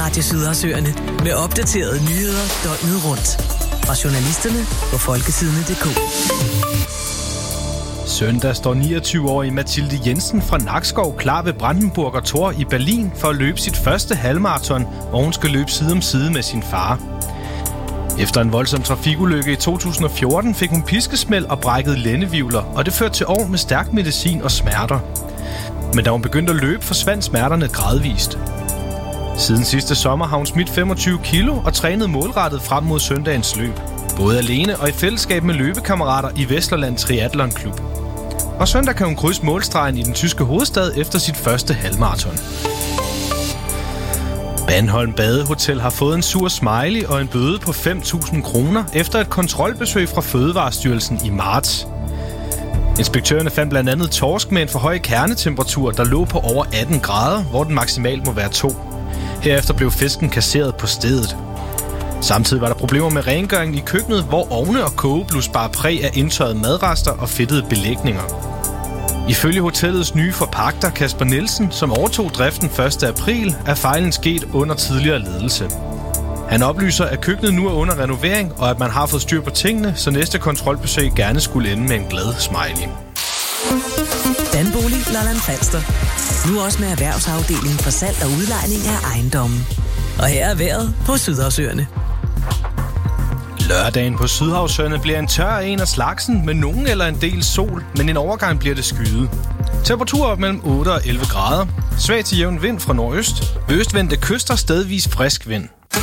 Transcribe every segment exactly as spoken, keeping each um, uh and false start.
Radio Sydhavsøerne med opdaterede nyheder døgnet rundt. Fra journalisterne på folketidene punktum d k. Søndag står niogtyve-årige Mathilde Jensen fra Nakskov klar ved Brandenburger Tor i Berlin for at løbe sit første halvmarathon, hvor hun skal løbe side om side med sin far. Efter en voldsom trafikulykke i to tusind og fjorten fik hun piskesmæld og brækkede lændevivler, og det førte til år med stærk medicin og smerter. Men da hun begyndte at løbe, forsvandt smerterne gradvist. Siden sidste sommer har hun smidt femogtyve kilo og trænet målrettet frem mod søndagens løb. Både alene og i fællesskab med løbekammerater i Vesterland Triathlon Klub. Og søndag kan hun krydse målstregen i den tyske hovedstad efter sit første halvmarathon. Bandholm Badehotel har fået en sur smiley og en bøde på fem tusind kroner efter et kontrolbesøg fra Fødevarestyrelsen i marts. Inspektørerne fandt blandt andet torsk med en for høj kernetemperatur, der lå på over atten grader, hvor den maksimalt må være to. Herefter blev fisken kasseret på stedet. Samtidig var der problemer med rengøringen i køkkenet, hvor ovne og kogeblus bar præg af indtørrede madrester og fedtede belægninger. Ifølge hotellets nye forpagter Kasper Nielsen, som overtog driften første april, er fejlen sket under tidligere ledelse. Han oplyser, at køkkenet nu er under renovering, og at man har fået styr på tingene, så næste kontrolbesøg gerne skulle ende med en glad smiley. Danbolig Lolland Falster. Nu også med erhvervsafdelingen for salg og udlejning af ejendommen. Og her er vejret på Sydhavsøerne. Lørdagen på Sydhavsøerne bliver en tør en af slagsen med nogen eller en del sol, men en overgang bliver det skyet. Temperaturer op mellem otte og elleve grader. Svag til jævn vind fra nordøst. Østvendte kyster stedvis frisk vind.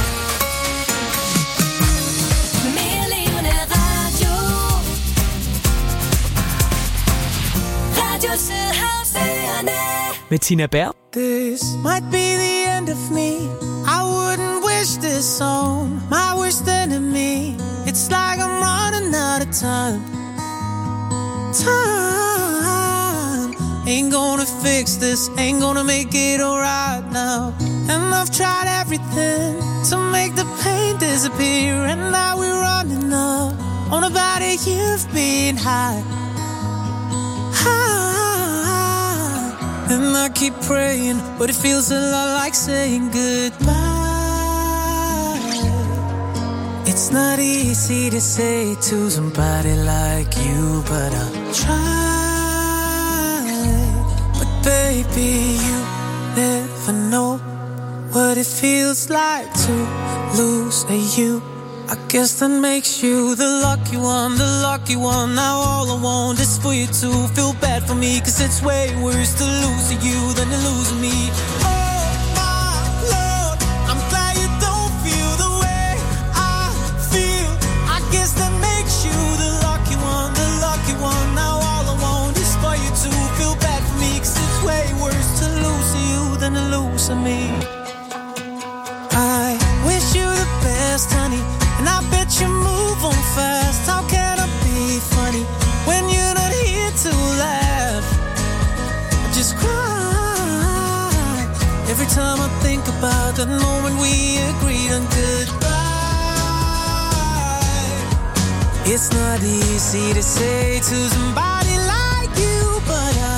Med Tina Berg. This might be the end of me. I wouldn't wish this on my worst enemy. It's like I'm running out of time. Time ain't gonna fix this, ain't gonna make it alright now. And I've tried everything to make the pain disappear, and now we're running up on about a year of being high. High. And I keep praying, but it feels a lot like saying goodbye. It's not easy to say to somebody like you, but I'll try. But baby, you never know what it feels like to lose a you. I guess that makes you the lucky one, the lucky one. Now all I want is for you to feel bad for me, 'cause it's way worse to lose you than to lose me. Oh my Lord, I'm glad you don't feel the way I feel. I guess that makes you the lucky one, the lucky one. Now all I want is for you to feel bad for me, 'cause it's way worse to lose you than to lose me. I wish you the best, honey, and I bet you move on fast. How can I be funny when you're not here to laugh? I just cry every time I think about that moment we agreed on goodbye. It's not easy to say to somebody like you, but I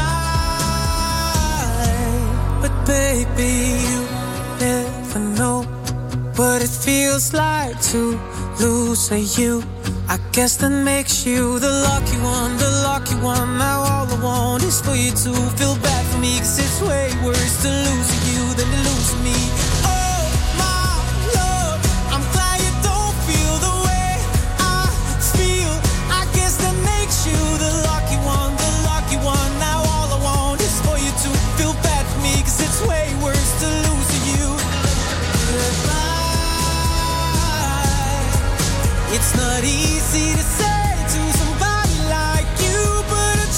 try. But baby, you never know what it feels like to lose a you. I guess that makes you the lucky one, the lucky one. Now all I want is for you to feel bad for me, 'cause it's way worse to lose you than to lose me. Oh my Lord, I'm glad you don't feel the way I feel. I guess that makes you the lucky one, the lucky one. Now all I want is for you to feel bad for me, 'cause it's way worse to lose you. It's not easy to say to somebody like you, but I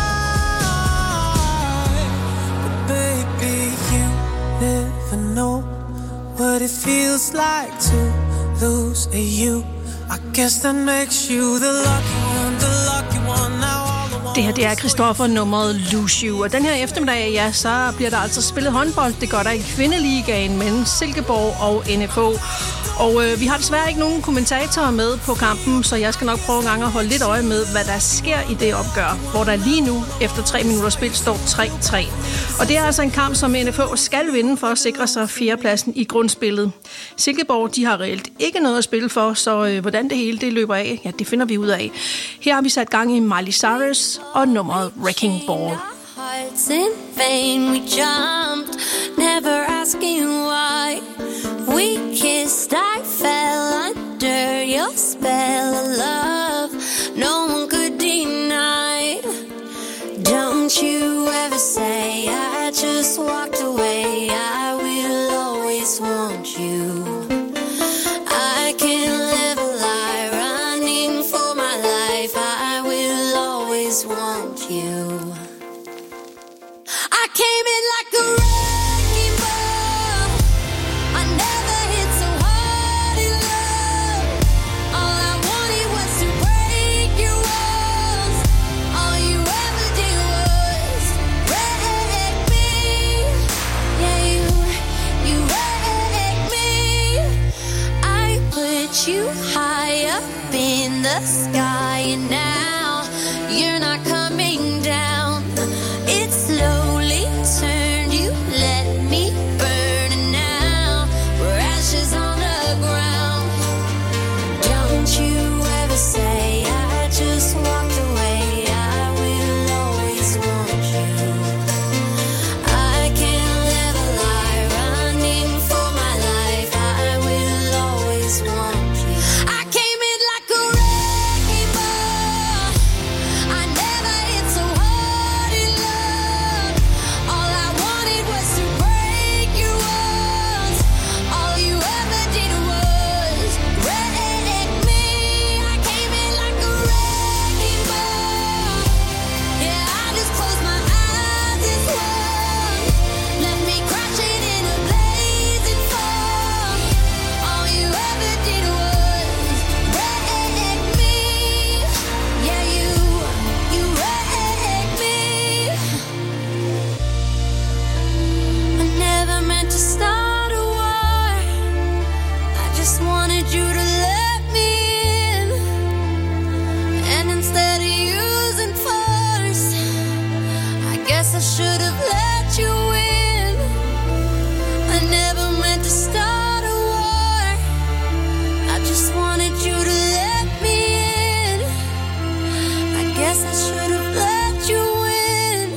try. But baby, you never know what it feels like to lose a you. I guess that makes you the lucky one, the lucky one. Now all the one. Det her, det er Christoffer nummeret Lose You. Og den her eftermiddag, ja, så bliver der altså spillet håndbold. Det gør der i kvindeligaen mellem Silkeborg og N F H. Og øh, vi har desværre ikke nogen kommentatorer med på kampen, så jeg skal nok prøve en gang at holde lidt øje med, hvad der sker i det opgør, hvor der lige nu, efter tre minutter spil, står tre tre. Og det er altså en kamp, som N F H skal vinde for at sikre sig fjerdepladsen i grundspillet. Silkeborg, de har reelt ikke noget at spille for, så øh, hvordan det hele det løber af, ja, det finder vi ud af. Her har vi sat gang i Miley Cyrus og nummeret Wrecking Ball. Hearts in vain, we jumped, never asking why. We kissed, I fell under your spell of love. No one could deny. Don't you ever say I just walked away. I will always want you. I can't live a lie, running for my life. I will always want you. I came in like a wrecking ball. I never hit so hard in love. All I wanted was to break your walls. All you ever did was wreck me. Yeah, you, you wrecked me. I put you high up in the sky, and now you're not coming down. It's slowly turned, you let me burn, and now we're ashes on the ground. Don't you ever say I just walked away. I will always want you. I can't live a lie, running for my life. I will always want you. I came in like a wrecking ball. I never hit so hard in love. All I wanted was to break your walls. All you ever did was wreck me. I came in like a wrecking ball. Yeah, I just closed my eyes as one. Let me crash it in a blazing fall. All you ever did was wreck me. Yeah, you, you wrecked me. I never meant to start a war. I just wanted you to let me in. And instead of using force, I guess I should have let you in. I never meant to start a war. I just wanted you to let me in. I guess I should have let you in.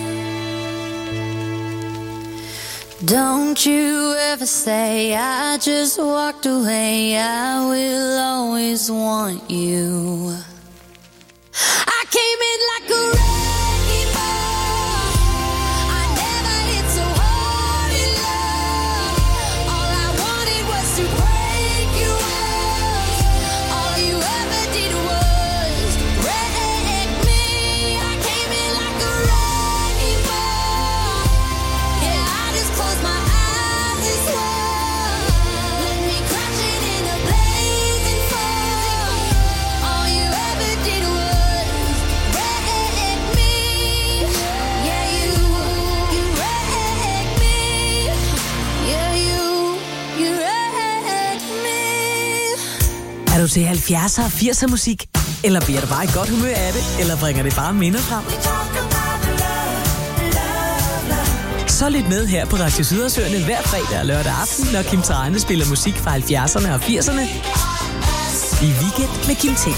Don't you ever say I just walked away. I will always want you. I came in like a wrecking ball. I never hit so hard in love. All I wanted was to break your walls. All you ever did was wreck me. I came in like a wrecking ball. Yeah, I just closed my eyes as one. Let me crash it in a blazing fall. All you ever did was wreck me. Yeah, you, you wrecked me. Yeah, you, you wrecked me. Er du til halvfjerdser og firser musik? Eller bliver du bare i godt humør af det? Eller bringer det bare minder frem? Så lyt med her på Radio Sydersøerne hver fredag og lørdag aften, når Kim Thrane spiller musik fra halvfjerdserne og firserne i Weekend med Kim T.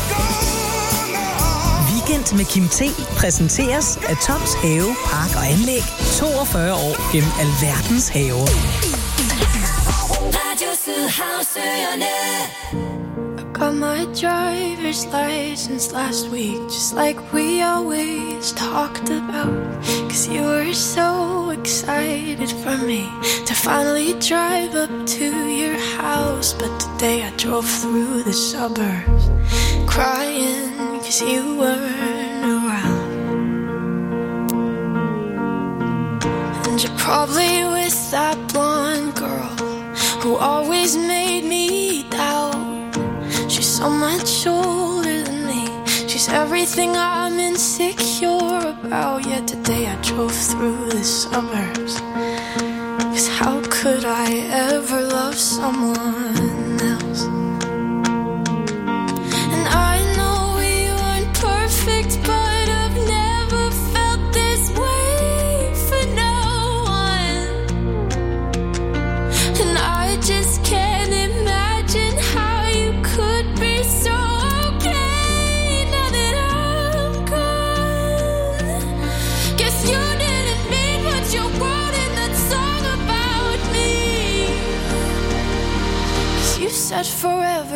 Weekend med Kim T præsenteres af Toms Have, Park og Anlæg. toogfyrre år gennem alverdens haver. Radio Sydhavsøerne. Got my driver's license last week, just like we always talked about. Cause you were so excited for me to finally drive up to your house. But today I drove through the suburbs crying cause you weren't around. And you're probably with that blonde girl who always made me doubt. She's so much older than me. She's everything I'm insecure about. Yet today I drove through the suburbs. Cause how could I ever love someone else?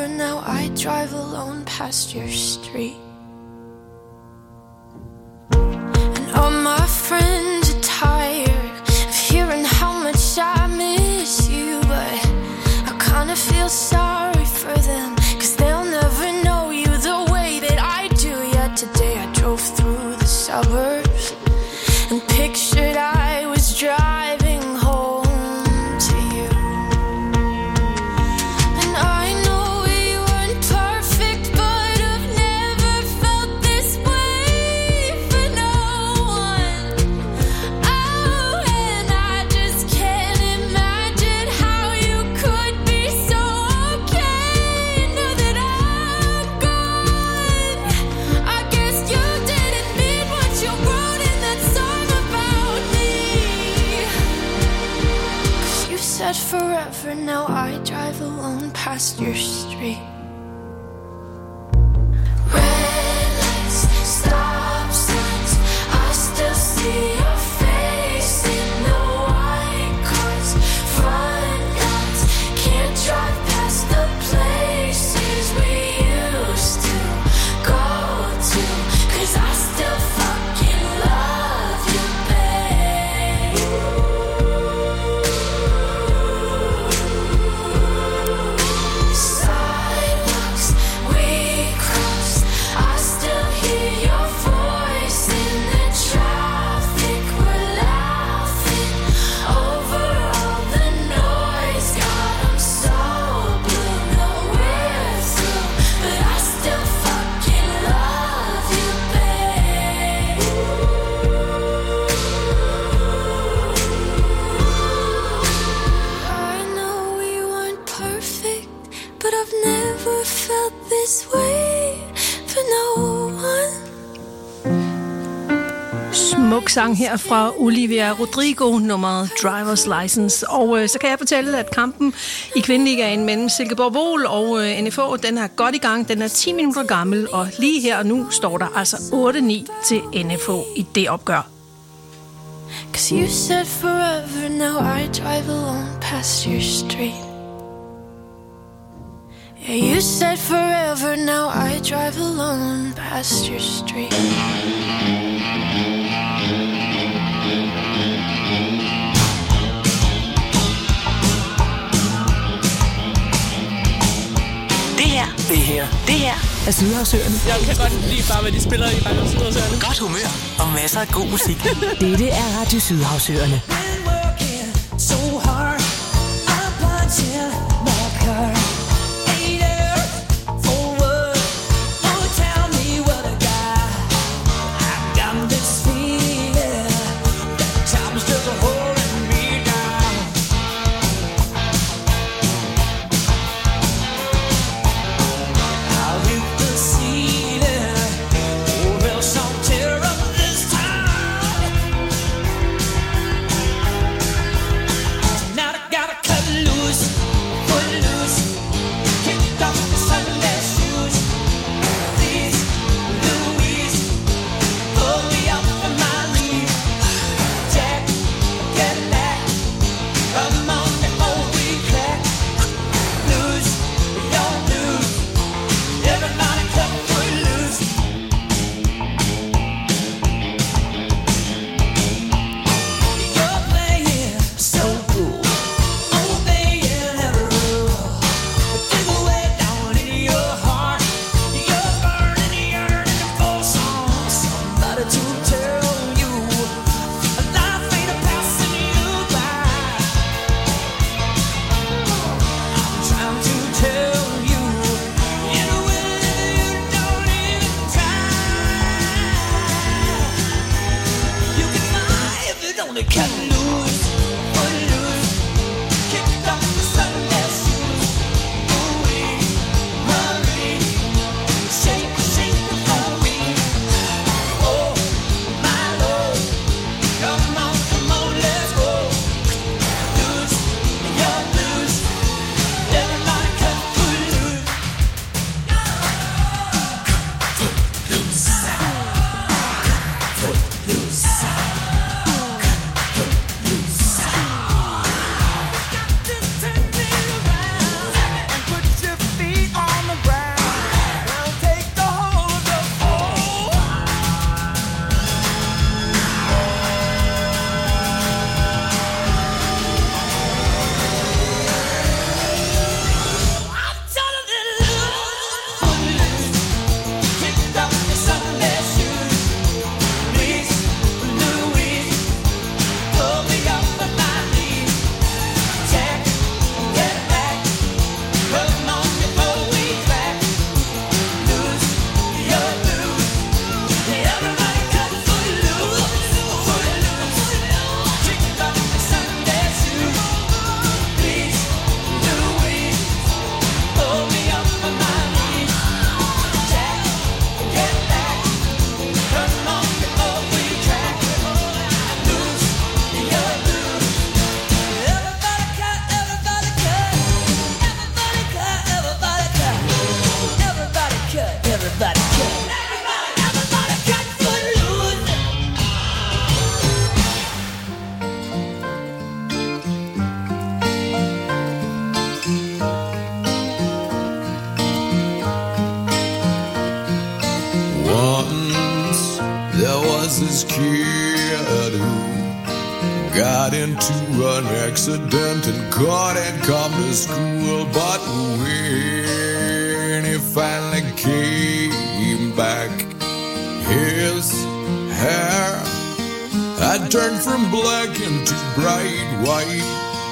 forever, now I drive alone past your street. And all my friends are tired of hearing how much I miss you, but I kinda feel sorry for them, cause they'll never know you the way that I do. Yet today I drove through the suburbs and pictured I was driving home to you. And I know we weren't perfect, but I've never felt this way for no one. Oh, and I just can't imagine how you could be so okay now that I'm gone. I guess you didn't mean what you wrote in that song about me. 'Cause you said forever, now I drive alone past your street. Red lights, stop signs, I still see your face in the white cars, front yards. Can't drive past the places we used to go to, 'cause I still fucking love you, babe. Sidewalks we crossed, I still hear your voice in the traffic. We're laughing over all the noise. God, I'm so blue, no we're through, but I still fucking love you, babe. I know we weren't perfect, but I've never felt this way for no one. Smuk sang her fra Olivia Rodrigo, nummeret Driver's License. Og øh, så kan jeg fortælle, at kampen i kvindeligaen mellem Silkeborg Vol og øh, N F O, den er godt i gang. Den er ti minutter gammel, og lige her og nu står der altså otte ni til N F O i det opgør. 'Cause you said forever, now I drive alone past your street. Yeah, you said forever, now I drive alone past your street. Det her, det her, det her er Sydhavsøerne. Jeg kan godt lide bare, hvad de spiller i Radio Sydhavsøerne. Godt humør og masser af god musik. Dette er Radio Sydhavsøerne. Real some tear up this time. this kid who got into an accident and couldn't come to school. But when he finally came back, his hair had turned from black into bright white.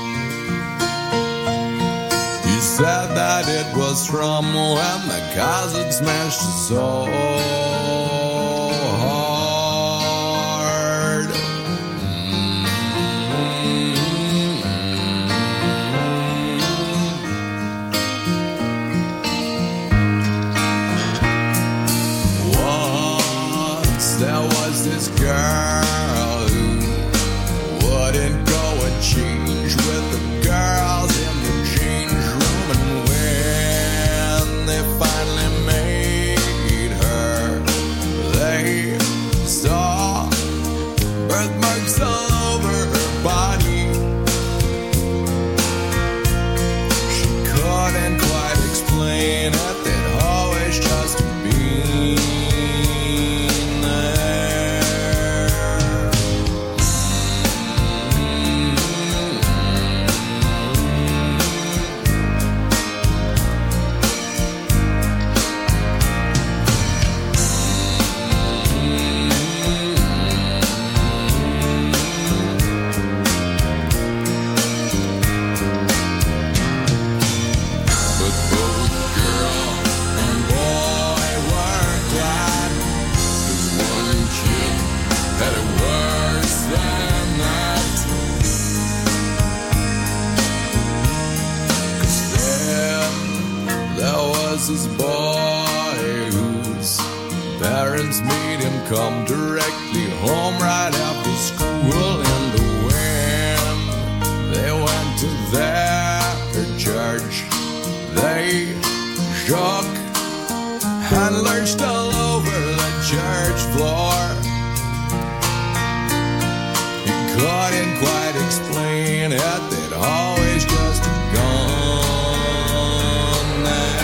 He said that it was from when the cars had smashed his soul hard. Once there was this girl who wouldn't go and change with the girls in the change room, and when they finally made her, they saw birthmarks all over her body. She couldn't quite explain it, they'd always just been this boy whose parents made him come directly home right after school. And when they went to their church, they shook and lurched all over the church floor. He couldn't quite explain it, they'd always just gone there.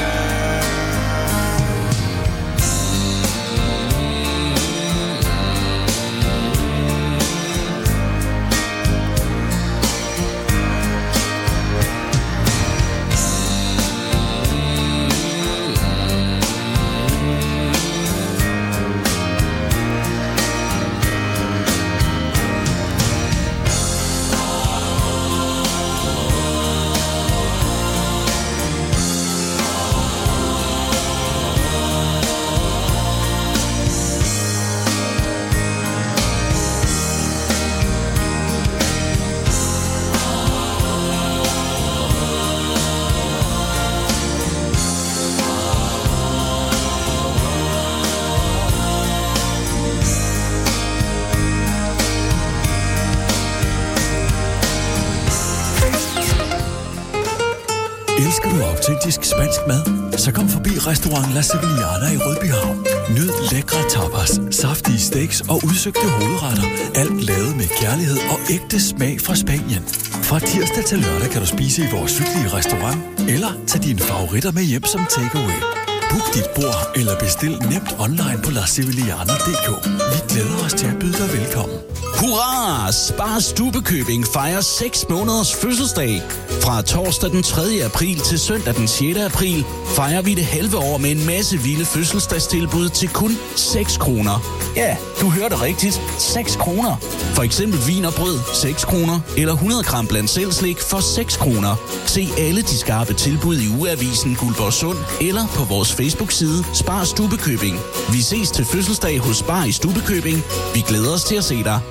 Elsker du autentisk spansk mad? Så kom forbi restaurant La Sevillana i Rødbyhavn. Nyd lækre tapas, saftige steaks og udsøgte hovedretter. Alt lavet med kærlighed og ægte smag fra Spanien. Fra tirsdag til lørdag kan du spise i vores hyggelige restaurant, eller tage dine favoritter med hjem som takeaway. Book dit bord eller bestil nemt online på la sevillana punktum d k. Vi glæder os til at byde dig velkommen. Hurra! Spar Stubbekøbing fejrer seks måneders fødselsdag. Fra torsdag den tredje april til søndag den sjette april fejrer vi det halve år med en masse vilde fødselsdagstilbud til kun seks kroner. Ja, du hørte rigtigt. seks kroner. For eksempel vin og brød, seks kroner. Eller hundrede gram blandt selv slik for seks kroner. Se alle de skarpe tilbud i ugeavisen Guldborgsund eller på vores Facebook-side Spar Stubbekøbing. Vi ses til fødselsdag hos Spar i Stubbekøbing. Vi glæder os til at se dig.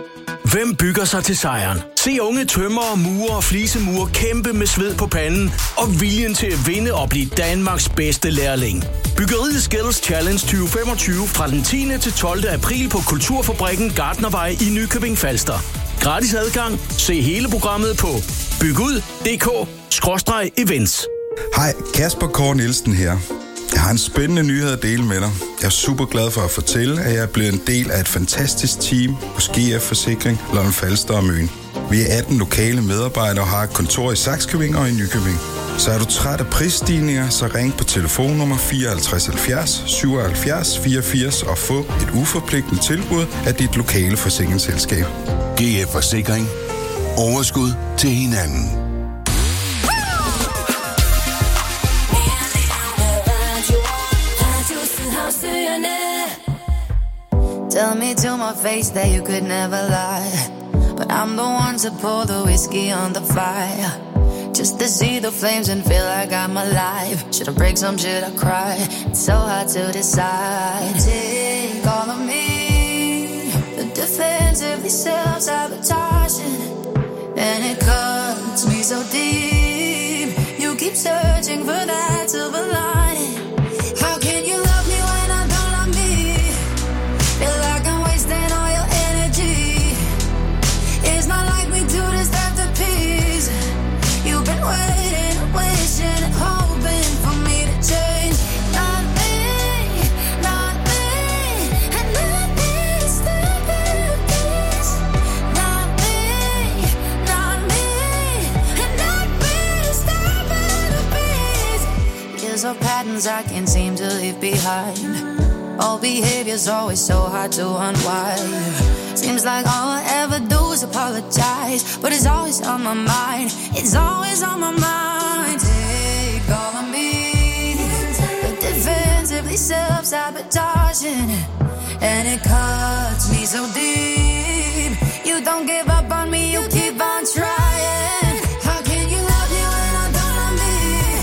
Hvem bygger sig til sejren? Se unge tømrere, murer og flisemurer kæmpe med sved på panden og viljen til at vinde og blive Danmarks bedste lærling. Byggeriet Skills Challenge tyve femogtyve fra den tiende til tolvte april på Kulturfabrikken Gartnervej i Nykøbing Falster. Gratis adgang. Se hele programmet på bygud punktum d k skråstreg events. Hej, Kasper K. Nielsen her. Jeg har en spændende nyhed at dele med dig. Jeg er super glad for at fortælle, at jeg er blevet en del af et fantastisk team hos G F Forsikring, Lolland Falster og Møn. Vi er atten lokale medarbejdere og har et kontor i Sakskøbing og i Nykøbing. Så er du træt af prisstigninger, så ring på telefonnummer fireoghalvtreds halvfjerds syvoghalvfjerds fireogfirs og få et uforpligtende tilbud af dit lokale forsikringsselskab. G F Forsikring. Overskud til hinanden. Tell me to my face that you could never lie, but I'm the one to pour the whiskey on the fire, just to see the flames and feel like I'm alive. Should I break some, should I cry? It's so hard to decide. Take all of me, the defensively self-sabotaging, and it cuts me so deep. You keep searching for that silver lining. How can you love me when I don't love me? Feel like I'm wasting all your energy. It's not like we do this after peace. You've been waiting, wishing and hoping for me to change. Not me, not me, and not me to step in peace. Not me, not me, and not me to step in peace. Years of patterns I can't seem to leave behind. All behavior's always so hard to unwind. Seems like all I ever do is apologize, but it's always on my mind. It's always on my mind. Take all of me, but defensively self-sabotaging, and it cuts me so deep. You don't give up on me, you keep on trying. How can you love me when I don't love me?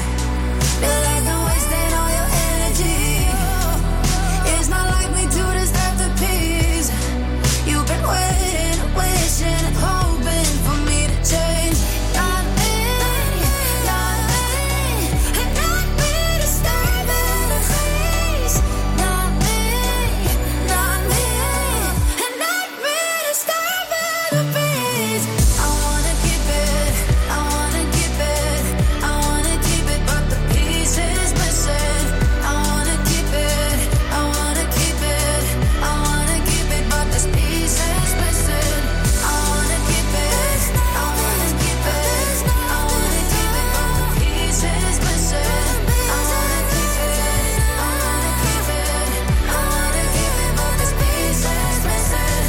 Feel like I'm wasting all your energy. It's not like we do this after peace. You've been waiting, wishing and hoping for me to change. Not me, not me, and not me to step in the face. Not me, not me, and not me to step in the face. I wanna keep it, I wanna keep it, I wanna keep it, but the pieces missing. I wanna keep it, I wanna keep it, I wanna keep it, but this piece is missing. I wanna keep it, I wanna keep it, I wanna keep it, but the piece is missing. I wanna keep it, I wanna keep it, I wanna keep it, but this piece is missing.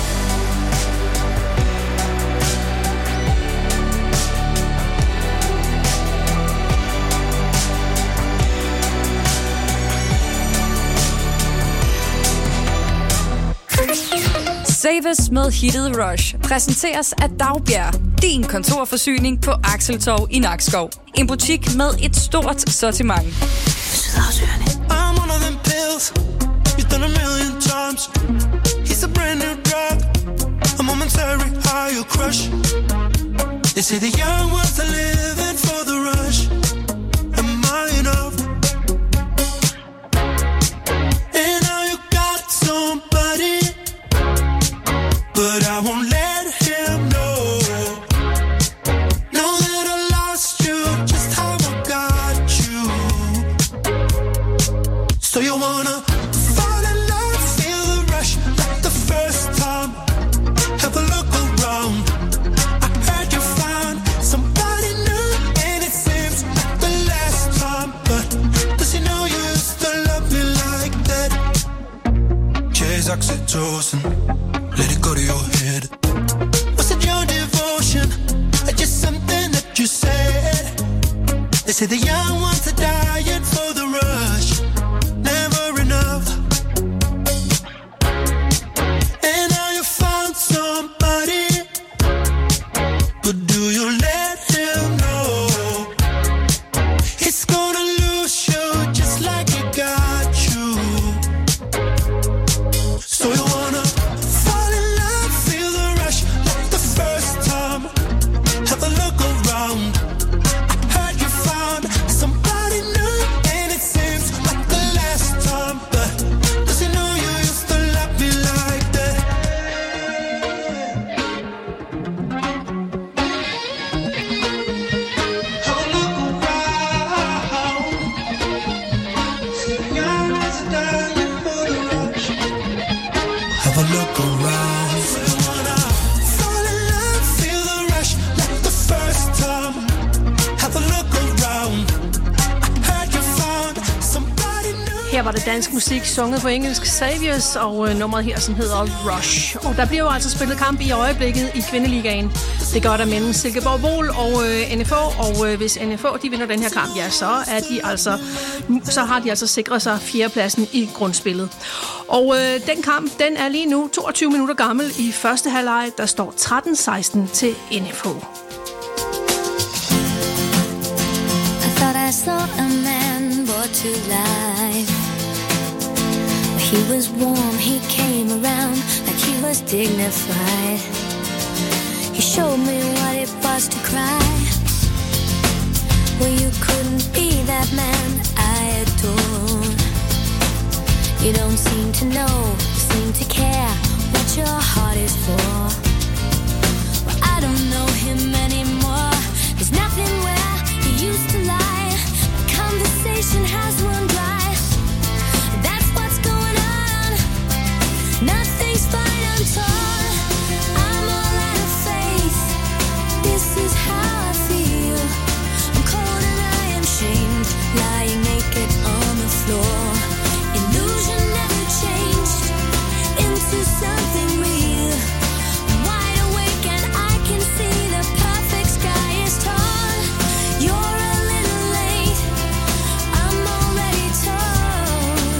Saves med hittet Rush præsenteres af Dagbjerg, din kontorforsyning på Akseltorv i Nakskov. En butik med et stort sortiment. I'm one of them pills you've done a million times. It's a brand new drug, a momentary high you crush. They say the young ones are living for the rush. Am I enough? And now you got somebody, but I won't let him know. Know that I lost you, just how I got you. So you wanna fall in love, feel the rush like the first time. Have a look around. I heard you found somebody new, and it seems like the last time. But does he know you used to love me like that? Chase oxytocin, let it go to your head. Was it your devotion, or just something that you said? They say the young ones are dying for the rush, never enough. And now you found somebody, but do you let him know? He's gonna lose you just like he got you. So you wanna fall in love, feel the rush like the first time. Have a look around. I heard you found somebody have a look around. Fall in love, feel the rush like the first time. Have a look around. I heard you found somebody new. Her var det dansk musik, sunget på engelsk, Saviors, og øh, nummeret her, som hedder Rush. Og der bliver jo altså spillet kamp i øjeblikket i Kvindeligaen. Det gør der mellem Silkeborg Vol og øh, N F O, og øh, hvis N F O de vinder den her kamp, ja, så, er de altså, så har de altså sikret sig fjerdepladsen i grundspillet. Og øh, den kamp, den er lige nu toogtyve minutter gammel i første halvleg. Der står tretten seksten til N F O. I thought I saw a man brought to life. He was warm, he came around like he was dignified. He showed me what it was to cry. Well, you couldn't be that man I adore. You don't seem to know, seem to care what your heart is for. Well, I don't know him anymore. There's nothing where he used to lie. The conversation has run dry. That's what's going on. Nothing's fine, I'm torn. I'm all out of faith. This is how I feel. I'm cold and I am shamed, lying naked on the floor. Illusion never changed into something real. I'm wide awake and I can see the perfect sky is torn. You're a little late, I'm already torn.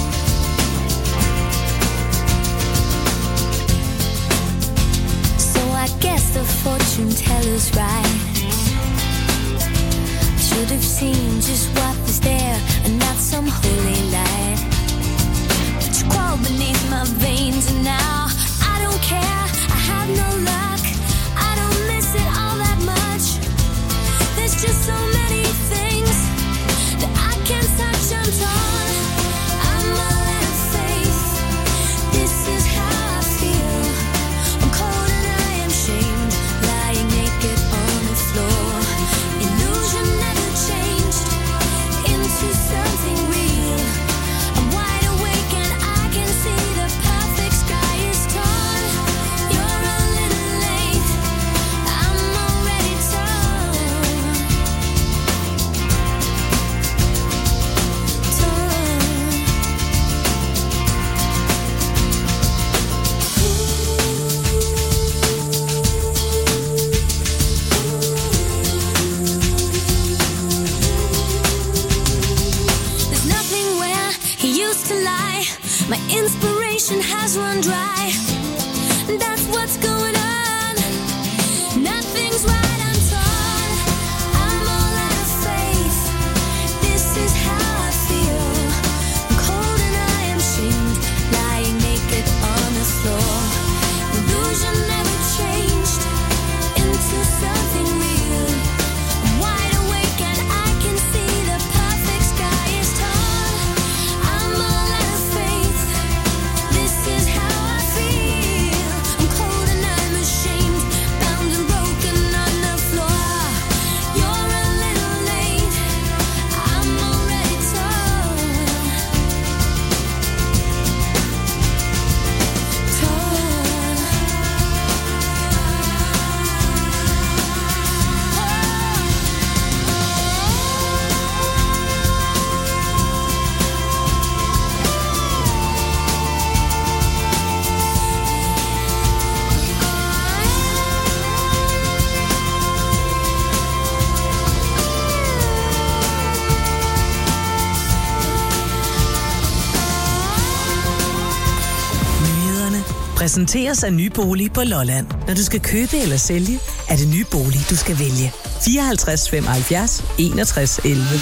So I guess the fortune teller's right. I should have seen just what was there and not some holy light. But you crawl beneath my veins and now I don't care, I have no luck. I don't miss it all that much. There's just so many things that I can't touch, I'm torn. I'm all out of faith. This is how I feel. I'm cold and I am shamed, lying naked on the floor. Illusion never changed into something real. I'm wide awake and I can see the perfect sky is torn. You're a little late, I'm already torn. There's nothing where he used to lie. My inspiration has run dry. That's what's going on. Nothing's right, I'm torn. I'm all out of faith. This is how I feel. I'm cold and I am shamed, lying naked on the floor. Illusion never changed into something real. I'm wide awake and I can see the perfect sky is torn. I'm all out of faith. This is how I feel. I'm cold and I'm ashamed, bound and broken on the floor. You're a little late, I'm already torn. Nyhederne præsenteres af Nybolig på Lolland. Når du skal købe eller sælge, er det Nybolig, du skal vælge. fireoghalvtreds femoghalvfjerds enogtres elleve.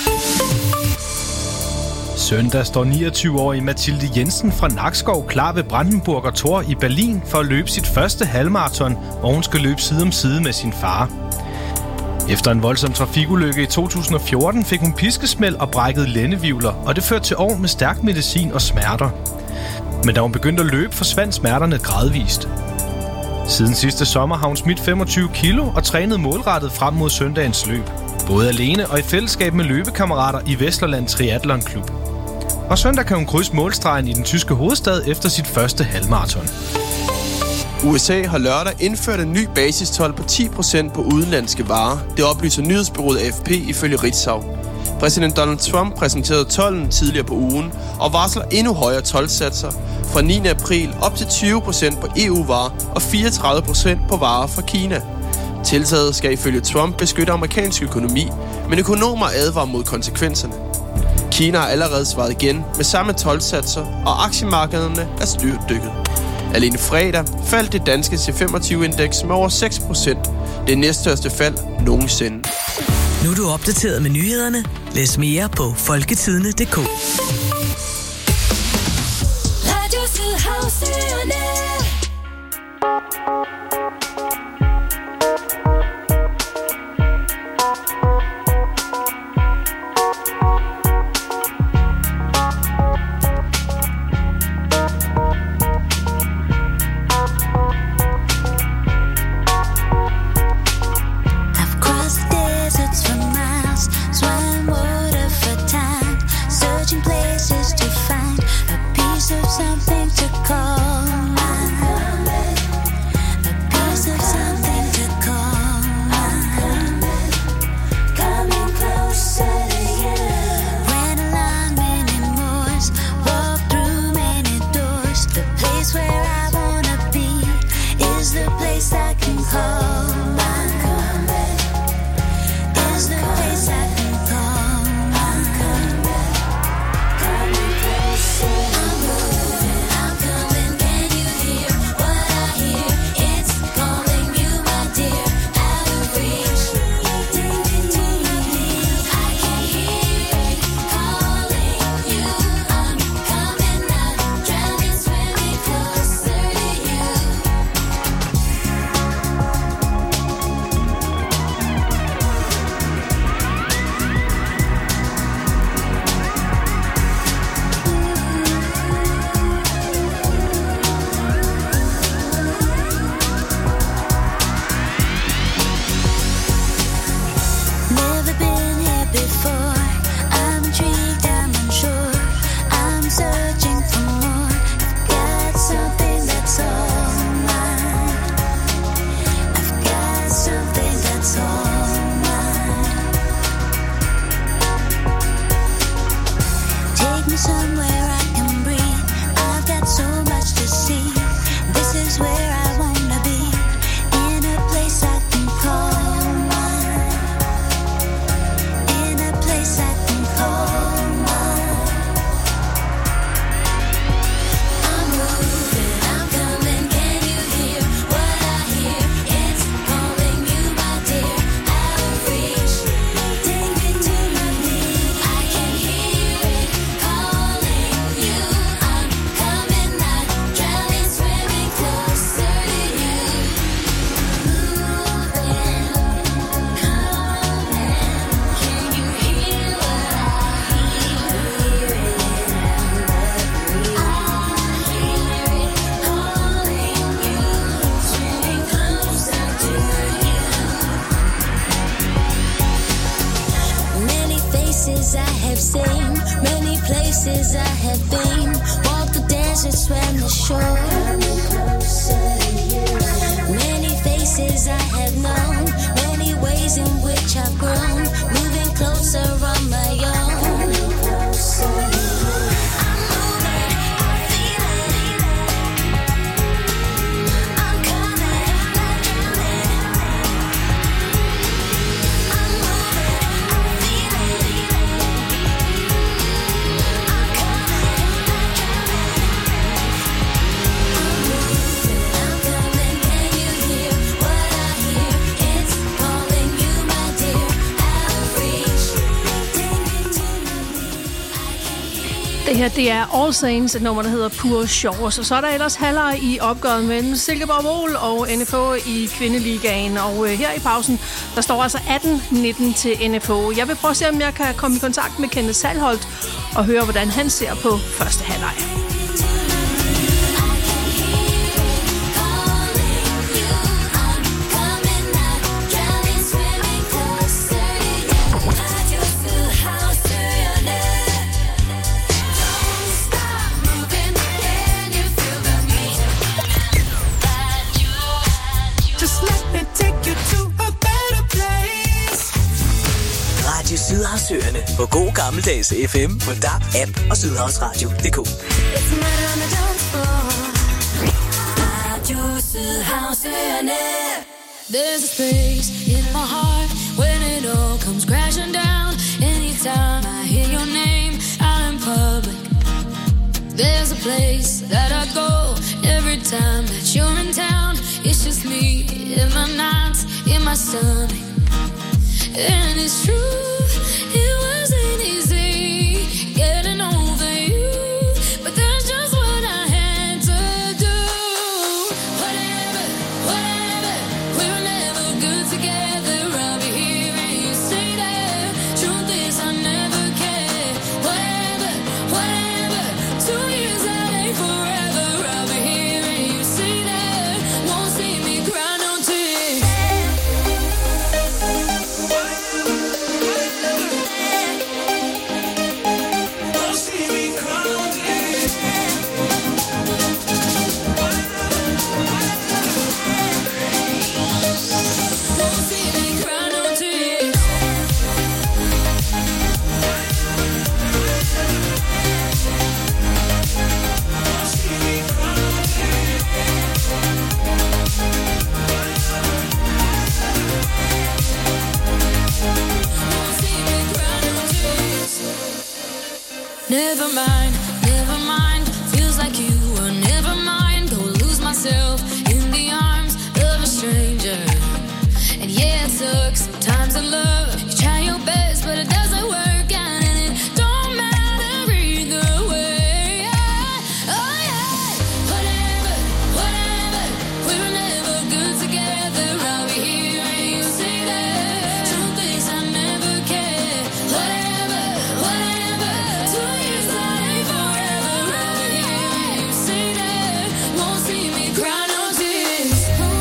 Søndag står niogtyve-årige Mathilde Jensen fra Nakskov klar ved Brandenburger Tor i Berlin for at løbe sit første halvmarathon, hvor hun skal løbe side om side med sin far. Efter en voldsom trafikulykke i to tusind og fjorten fik hun piskesmæld og brækket lændevivler, og det førte til år med stærk medicin og smerter. Men da hun begyndte at løbe, forsvandt smerterne gradvist. Siden sidste sommer har hun smidt femogtyve kilo og trænet målrettet frem mod søndagens løb. Både alene og i fællesskab med løbekammerater i Vesterland Triathlon Klub. Og søndag kan hun krydse målstregen i den tyske hovedstad efter sit første halvmarathon. U S A har lørdag indført en ny basistold på ti procent på udenlandske varer. Det oplyser nyhedsbureauet A F P ifølge Ritzau. Præsident Donald Trump præsenterede tolden tidligere på ugen og varsler endnu højere toldsatser fra niende april op til tyve procent på E U-varer og fireogtredive procent på varer fra Kina. Tiltaget skal ifølge Trump beskytte amerikansk økonomi, men økonomer advarer mod konsekvenserne. Kina har allerede svaret igen med samme toldsatser, og aktiemarkederne er styrtdykket. Alene fredag faldt det danske C femogtyve-indeks med over seks procent. Det næststørste fald nogensinde. Nu er du opdateret med nyhederne. Læs mere på folketidene punktum d k. Radio Sydhavsøerne. Det her, det er All Saints, et nummer, der hedder Pure Shores. Og så er der ellers halvleg i opgøret mellem Silkeborg Vol og N F H i kvindeligaen. Og øh, her i pausen, der står altså atten nitten til N F H. Jeg vil prøve at se, om jeg kan komme i kontakt med Kenneth Salholt og høre, hvordan han ser på første halvleg. på god gammeldags F M på D A B, app og sydhavsradio punktum d k. There's a space in my heart when it all comes crashing down. Anytime I hear your name out in public, there's a place that I go every time that you're in town. It's just me in my nights, in my stomach. And it's true, it wasn't easy getting over you, but that's just what I had to do. Whatever, whatever, we were never good together. I'll be here and you stay there. Truth is I never cared. Whatever, whatever, two years that ain't forever. I'll be here and you stay there. Won't see me cry no tears. Never mind, never mind. Feels like you were never mind. Go lose myself in the arms of a stranger. And yeah, it took some time to love. You try your best, but it doesn't work out, and it don't matter either way. Oh yeah, whatever, whatever. We were never good together. I'll be here and you say that. Truth is I never cared. Whatever, whatever. Two years that ain't forever. I'll be here and you say that. Won't see me cry no tears.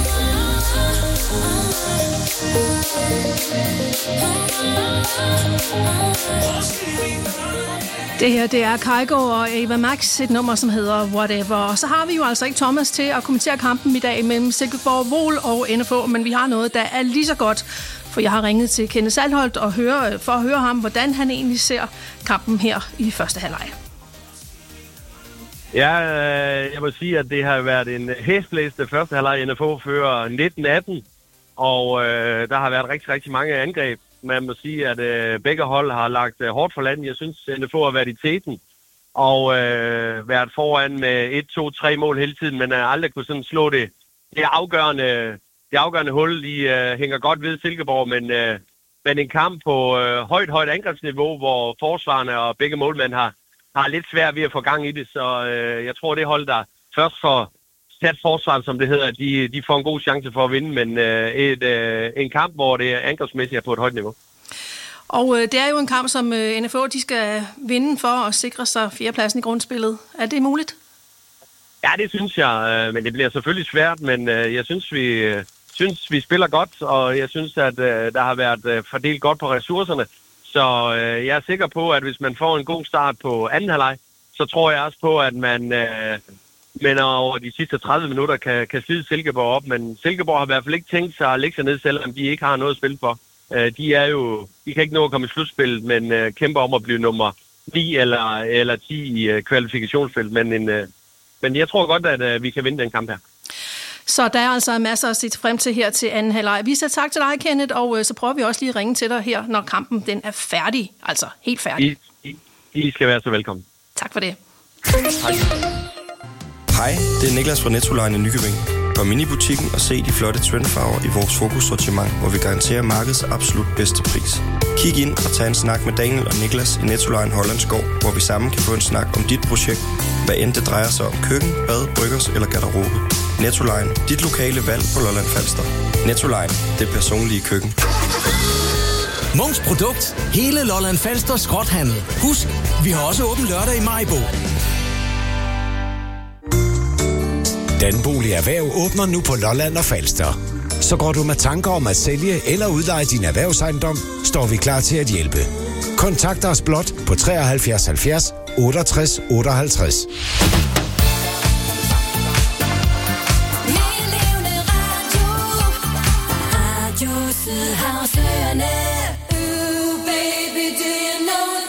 Det her, det er Kygo og Ava Max, et nummer, som hedder Whatever. Og så har vi jo altså ikke Thomas til at kommentere kampen i dag mellem Silkeborg Vol og N F H, men vi har noget, der er lige så godt. For jeg har ringet til Kenneth Saltholdt og høre, for at høre ham, hvordan han egentlig ser kampen her i første halvleg. Ja, jeg må sige, at det har været en hæsblæsende første halvleg. N F H fører nitten atten, og øh, der har været rigtig, rigtig mange angreb. Man må sige, at øh, begge hold har lagt øh, hårdt for land. Jeg synes, N F H har været i teten og øh, været foran med et, to, tre mål hele tiden, men øh, aldrig kunne sådan slå det, det afgørende, det afgørende hul. De øh, hænger godt ved Silkeborg, men, øh, men en kamp på øh, højt, højt angrebsniveau, hvor forsvarerne og begge målmænd har, har lidt svært ved at få gang i det. Så øh, jeg tror, det hold, der først får sat forsvaret, som det hedder, de, de får en god chance for at vinde, men øh, et, øh, en kamp, hvor det angrebsmæssigt er på et højt niveau. Og øh, det er jo en kamp, som øh, N F H de skal vinde for at sikre sig fjerdepladsen i grundspillet. Er det muligt? Ja, det synes jeg, øh, men det bliver selvfølgelig svært, men øh, jeg synes vi, øh, synes, vi spiller godt, og jeg synes, at øh, der har været øh, fordelt godt på ressourcerne. Så øh, jeg er sikker på, at hvis man får en god start på anden halvleg, så tror jeg også på, at man øh, men over de sidste tredive minutter kan, kan slide Silkeborg op. Men Silkeborg har i hvert fald ikke tænkt sig at lægge sig ned, selvom de ikke har noget at spille for. Øh, de er jo, de kan ikke nå at komme i slutspillet, men øh, kæmper om at blive nummer ni eller, eller ti i øh, kvalifikationsspillet. Men, en, øh, men jeg tror godt, at øh, vi kan vinde den kamp her. Så der er altså masser at se frem til her til anden halvleg. Vi siger tak til dig, Kenneth, og øh, så prøver vi også lige at ringe til dig her, når kampen den er færdig. Altså helt færdig. I, I, I skal være så velkommen. Tak for det. Tak. Hej, det er Niklas fra Nettoline i Nykøbing. Kom ind i butikken og se de flotte trendfarver i vores fokussortiment, hvor vi garanterer markedets absolut bedste pris. Kig ind og tag en snak med Daniel og Niklas i Nettoline Hollandskov, hvor vi sammen kan få en snak om dit projekt, hvad end det drejer sig om køkken, bad, bryggers eller garderobe. Nettoline, dit lokale valg på Lolland Falster. Nettoline, det personlige køkken. Munks Produkt. Hele Lolland Falster skrothandel. Husk, vi har også åben lørdag i Maribo. Danbolig Erhverv åbner nu på Lolland og Falster. Så går du med tanker om at sælge eller udleje din erhvervsejendom, står vi klar til at hjælpe. Kontakt os blot på treoghalvfjerds halvfjerds otteogtres otteoghalvtreds. Sydhavsøerne. Ooh, baby, do you know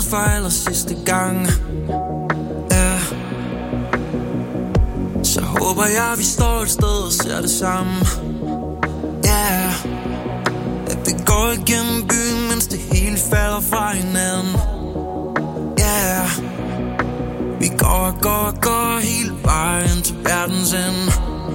for aller sidste gang. Ja. Så håber jeg, vi står et sted og ser det samme. Ja. At vi går igennem byen, mens det hele falder fra hinanden. Ja. Vi går og går og går hele vejen til verdens ende.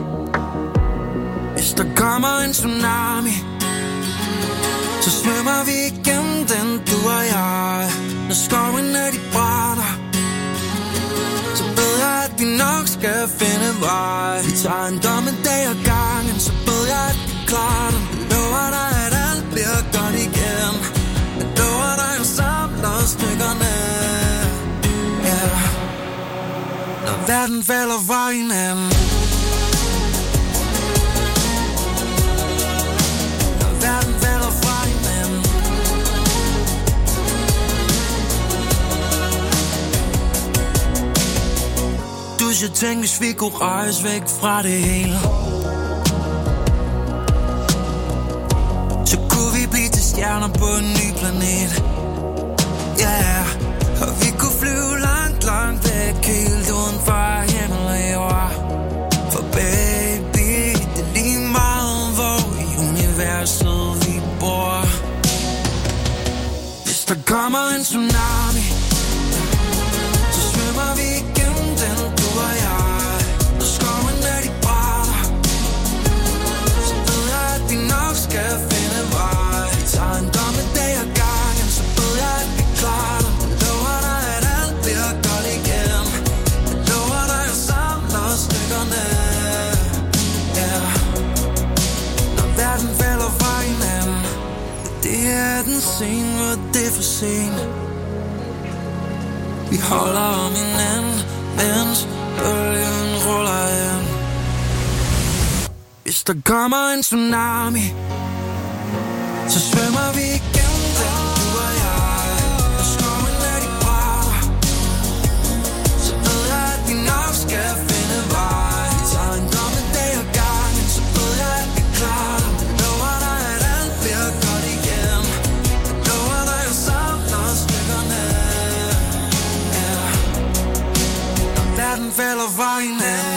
Hvis der kommer en tsunami, så svømmer vi igennem den, du og jeg. Når skoven er de brænder, så ved jeg, at vi nok skal finde vej. Vi tager en dommedag ad gangen, så ved jeg, at vi klarer den. Jeg lover dig, at alt bliver godt igen. Jeg lover dig, at samler stykkerne. Ja. Når verden falder fra hinanden. Når verden falder fra hinanden. Du skal tænke, hvis vi kunne rejse væk fra det hele, så kunne vi blive til stjerner på en ny planet. Ja, yeah. Og vi kunne flyve langt, langt væk, helt uden for himmel og jord. For baby, det er lige meget, hvor i universet vi bor. Hvis der kommer en tsunami, så svømmer vi igennem den, du og jeg. Når skoven er de brænder, så ved jeg, at vi nok skal finde vej. Vi tager en dommedag ad gangen, så ved jeg, at vi klarer den. Jeg lover dig, at alt bliver godt igen. Jeg lover dig, at samler stykkerne. Ja. Når verden falder fra hinanden, det er den scene, hvor det er for sent. Vi holder om hinanden, mens bølgen ruller ind. Hvis der kommer en tsunami, så svømmer vi igennem den, du og jeg. Når skoven er de brænder, så ved jeg, at vi nok skal finde vej. Vi tager en dommedag ad gangen, så ved jeg, at vi klarer den. Jeg lover dig, at alt bliver godt igen. Jeg lover dig, at samler stykkerne. Ja. Når verden falder fra hinanden.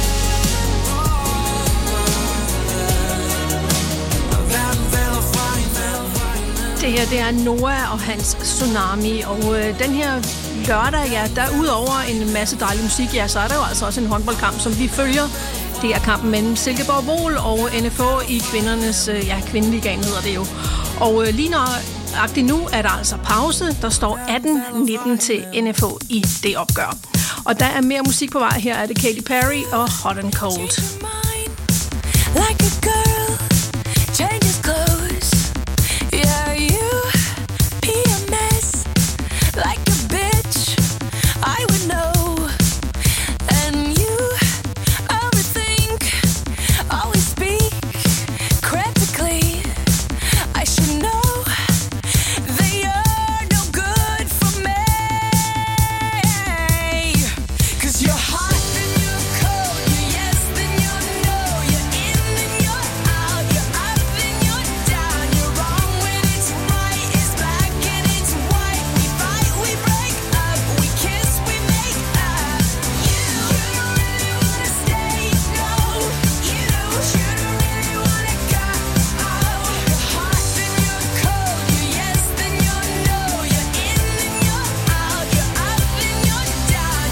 Det her, det er Noah og hans Tsunami, og øh, den her lørdag, ja, der udover en masse dejlig musik, ja, så er der jo altså også en håndboldkamp, som vi følger. Det er kampen mellem Silkeborg Vol og N F H i kvindernes, øh, ja, kvindeligaen hedder det jo. Og øh, lige nøjagtigt nu er der altså pause, der står atten nitten til N F H i det opgør. Og der er mere musik på vej, her er det Katy Perry og Hot and Cold. Like a girl changes clothes. Yeah, you pee a mess like a bitch. I would know. And you overthink, always speak critically. I should know that you're no good for me. 'Cause you're hot and you're cold, you're yes then you're no, you're in and you're out, you're up and you're down, you're wrong when it's right, it's black and it's white. We fight, we break up, we kiss, we make up. You shouldn't really wanna stay, no. You shouldn't really wanna go. You're hot and you're cold, you're yes then you're no, you're in and you're out, you're up and you're down.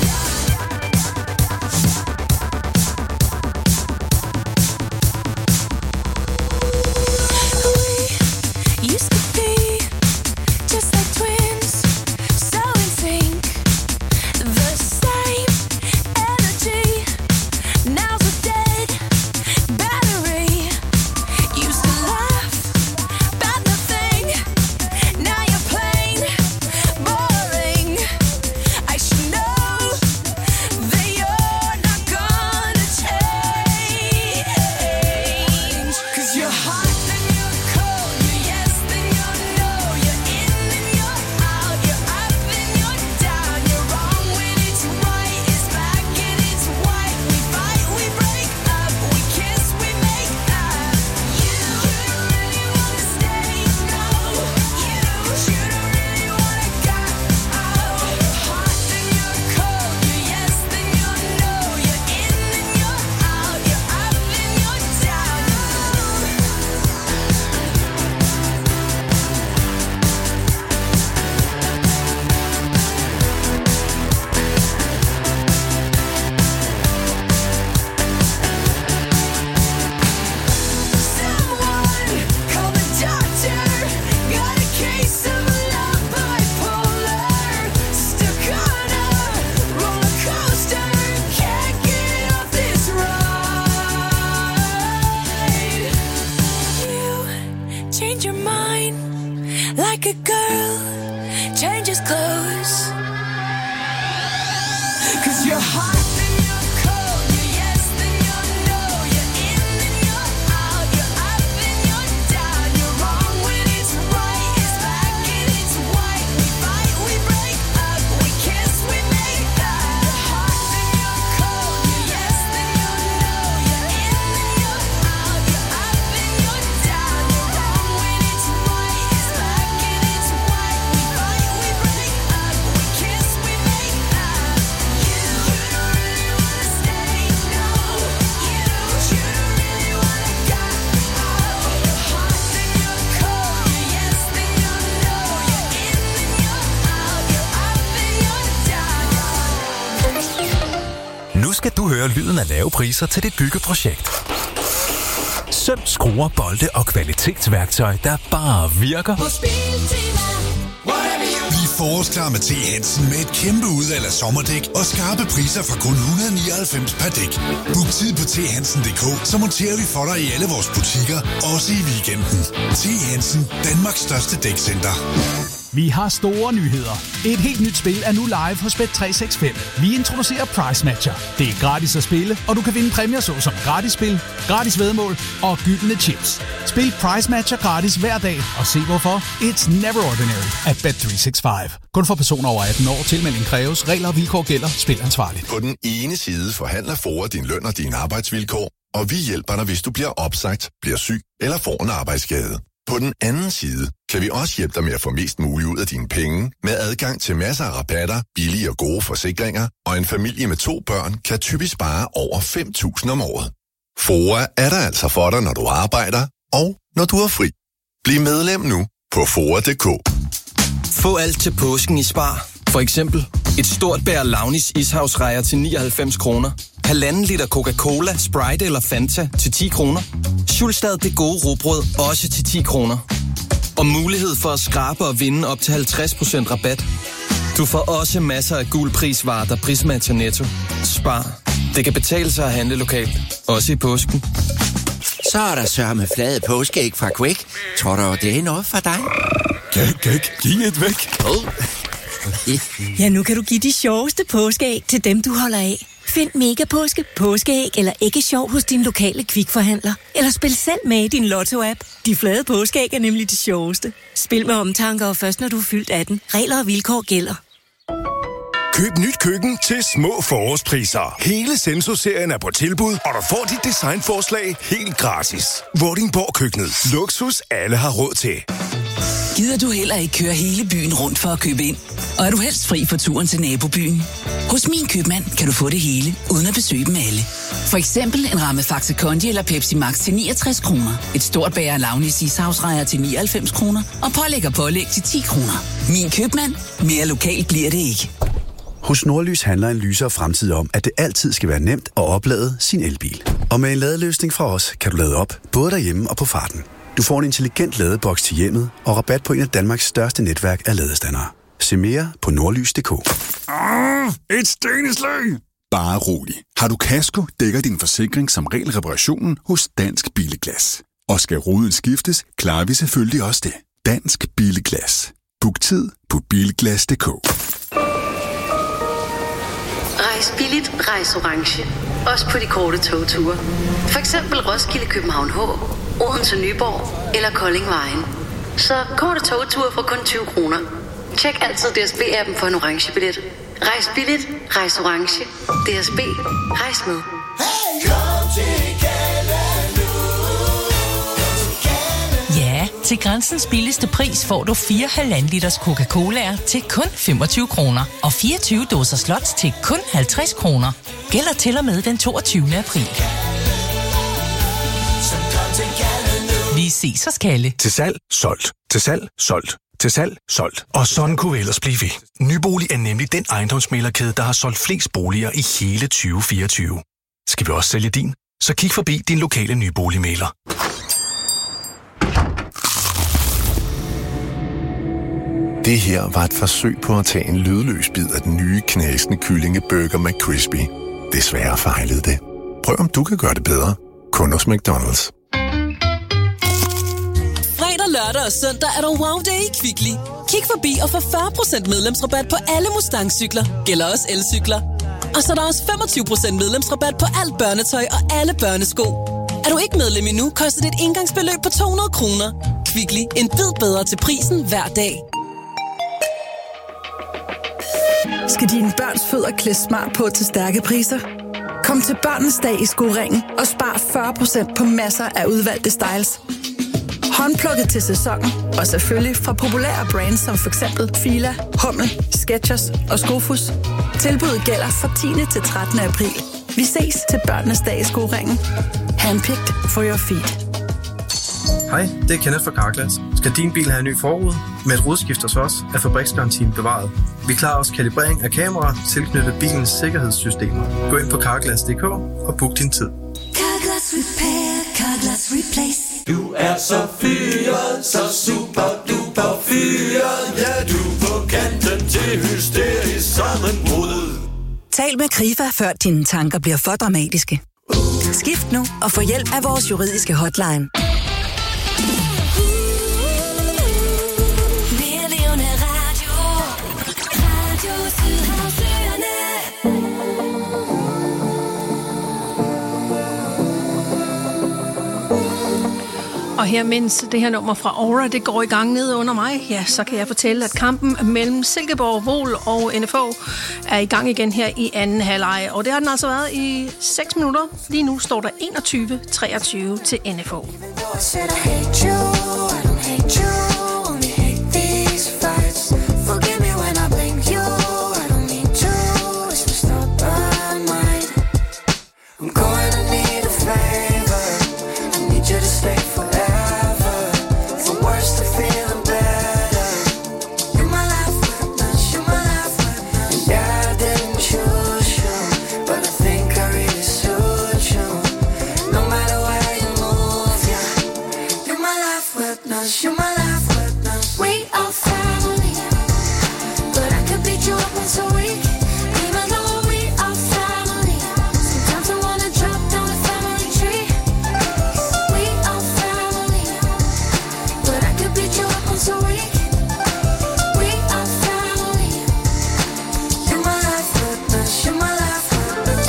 We used to be just like twins, so in sync, the same energy. Now's a dead battery. Used to laugh about nothing, now you're plain boring. I should know that you're not gonna change. 'Cause you're hot then you're cold, you're yes then you're no, you're in and you're out, you're up and you're down, you're wrong when it's right, it's black and it's white. We fight, we break up, we kiss, we make up. You shouldn't really wanna stay, no. You shouldn't really wanna go. change your mind like a girl changes clothes. 'Cause you're hot. Nu skal du høre lyden af lave priser til dit byggeprojekt. Søm, skruer, bolde og kvalitetsværktøj, der bare virker. Bliv forårsklar med T. Hansen med et kæmpe udvalg af sommerdæk og skarpe priser fra kun et hundrede og nioghalvfems per dæk. Book tid på t hansen punktum d k, så monterer vi for dig i alle vores butikker, også i weekenden. T. Hansen, Danmarks største dækcenter. Vi har store nyheder. Et helt nyt spil er nu live hos Bet tre seks fem. Vi introducerer Price Matcher. Det er gratis at spille, og du kan vinde præmier såsom gratis spil, gratis væddemål og gyldne chips. Spil Price Matcher gratis hver dag, og se hvorfor. It's never ordinary at Bet tre seks fem. Kun for personer over atten år. Tilmelding kræves. Regler og vilkår gælder. Spil ansvarligt. På den ene side forhandler Fora din løn og dine arbejdsvilkår, og vi hjælper dig, hvis du bliver opsagt, bliver syg eller får en arbejdsskade. På den anden side kan vi også hjælpe dig med at få mest muligt ud af dine penge med adgang til masser af rabatter, billige og gode forsikringer, og en familie med to børn kan typisk spare over fem tusind om året. Fora er der altså for dig, når du arbejder og når du er fri. Bliv medlem nu på fora punktum d k. Få alt til påsken i Spar. For eksempel et stort bær Launis ishavsrejer til nioghalvfems kroner. Halvanden liter Coca-Cola, Sprite eller Fanta til ti kroner. Schulstad Det Gode Rugbrød også til ti kroner. Og mulighed for at skrabe og vinde op til halvtreds procent rabat. Du får også masser af gul prisvarer, der prismatcher Netto. Spar. Det kan betale sig at handle lokalt. Også i påsken. Så er der sørme flade påskeæg fra Quake. Tror du, det er noget for dig? Gæk, gæk, giv et væk. Oh. Ja, nu kan du give de sjoveste påskeæg til dem, du holder af. Find Mega Påske, påskeæg eller ikke sjov hos din lokale Kvikforhandler. Eller spil selv med i din Lotto-app. De flade påskeæg er nemlig de sjoveste. Spil med omtanke og først når du er fyldt atten. Regler og vilkår gælder. Køb nyt køkken til små forårspriser. Hele Senso-serien er på tilbud, og du får dit designforslag helt gratis. Vordingborg Køkkenet. Luksus alle har råd til. Gider du heller ikke køre hele byen rundt for at købe ind? Og er du helst fri for turen til nabobyen? Hos Min Købmand kan du få det hele, uden at besøge dem alle. For eksempel en ramme Faxe Kondi eller Pepsi Max til niogtres kroner. Et stort bager Launis ishavsrejer til nioghalvfems kroner. Og pålæg og pålæg til ti kroner. Min Købmand. Mere lokalt bliver det ikke. Hos Nordlys handler en lysere fremtid om, at det altid skal være nemt at oplade sin elbil. Og med en ladeløsning fra os, kan du lade op, både derhjemme og på farten. Du får en intelligent ladeboks til hjemmet og rabat på en af Danmarks største netværk af ladestandere. Se mere på nordlys punktum d k. Ah, et steneslag! Bare rolig. Har du kasko, dækker din forsikring som regel reparationen hos Dansk Billeglas. Og skal ruden skiftes, klarer vi selvfølgelig også det. Dansk Billeglas. Book tid på bilglas punktum d k. Rejs billigt, rejs orange. Også på de korte togture. For eksempel Roskilde, København H, Odense, Nyborg eller Kolding Vejen. Så korte togture for kun tyve kroner. Tjek altid D S B-appen for en orange billet. Rejs billigt, rejs orange. D S B, rejs med. Ja, til Grænsens billigste pris får du fire halvanden liters Coca-Cola'er til kun femogtyve kroner. Og fireogtyve dåser slots til kun halvtreds kroner. Gælder til og med den toogtyvende april. Vi ses hos Kalle. Til salg, solgt. Til salg, solgt. Til salg, solgt. Og sådan kunne vi ellers blive ved. Nybolig er nemlig den ejendomsmæglerkæde, der har solgt flest boliger i hele tyve fireogtyve. Skal vi også sælge din? Så kig forbi din lokale nyboligmægler. Det her var et forsøg på at tage en lydløs bid af den nye knasende kyllingeburger McCrispy. Desværre fejlede det. Prøv om du kan gøre det bedre. Kun hos McDonald's. Fredag, lørdag og søndag er der wow day i Kvickly. Kig forbi og få fyrre procent medlemsrabat på alle Mustang-cykler. Gælder også elcykler. Og så er der også femogtyve procent medlemsrabat på alt børnetøj og alle børnesko. Er du ikke medlem endnu, koster det et engangsbeløb på to hundrede kroner. Kvickly. En bid bedre til prisen hver dag. Skal dine børns fødder klædes smart på til stærke priser? Kom til Børnenes Dag i Skoringen og spar fyrre procent på masser af udvalgte styles. Håndplukket til sæsonen, og selvfølgelig fra populære brands som for eksempel Fila, Hummel, Skechers og Skofus. Tilbuddet gælder fra tiende til trettende april. Vi ses til Børnenes Dag i Skoringen. Handpicked for your feet. Hej, det er Kenneth fra Carglass. Skal din bil have en ny forrude? Med et rudeskift hos os er fabriksgarantien bevaret. Vi klarer også kalibrering af kameraer tilknyttet bilens sikkerhedssystemer. Gå ind på carglass punktum d k og book din tid. Carglass Repair, Carglass Replace. Du er så fyret, så super duper fyret. Ja, du er på kanten til hysterisk sammenbrud. Tal med Krifa, før dine tanker bliver for dramatiske. Skift nu og få hjælp af vores juridiske hotline. Og her, mens det her nummer fra Aura, det går i gang ned under mig, ja, så kan jeg fortælle, at kampen mellem Silkeborg, Vol og N F O er i gang igen her i anden halvleg. Og det har den altså været i seks minutter. Lige nu står der enogtyve treogtyve til N F O. You're my life witness. We are family, but I could beat you up once a week. Even though we are family, sometimes I wanna drop down the family tree. We are family, but I could beat you up once a week. We are family. You're my life witness. You're my life witness.